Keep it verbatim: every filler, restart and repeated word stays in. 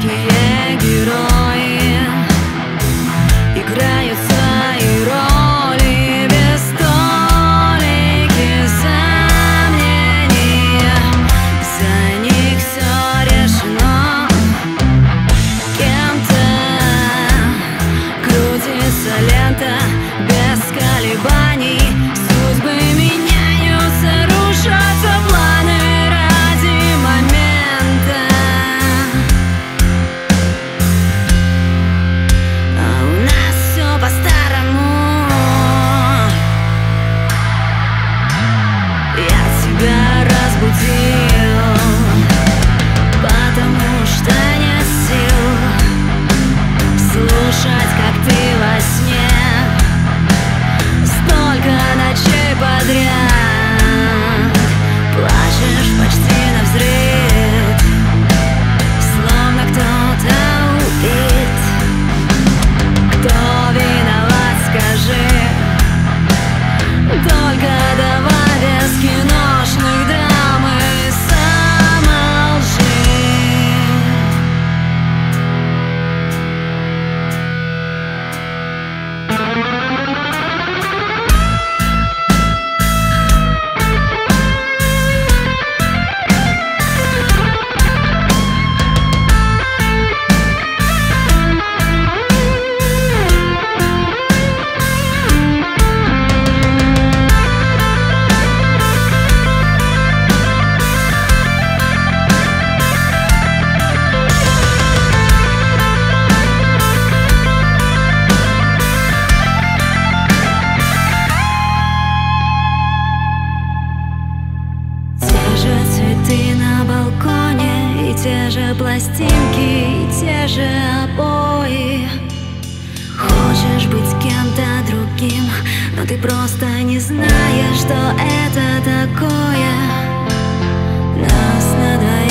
яркие герои играют свои роли без толики сомнения. За них все решено кем-то. Крутится лента без колебаний. Судьбы меняются, рушатся планы ради момента. А у нас все по-старому. Я тебя разбудил, потому что нет сил слушать, как ты во сне. Столько ночей подряд плачешь почти навзрыд, словно кто-то убит. Кто виноват, скажи, только давай без киношных драм и самолжи. Те же цветы на балконе, и те же пластинки, и те же обои. Хочешь быть кем-то другим, но ты просто не знаешь, что это такое. Нас на двоих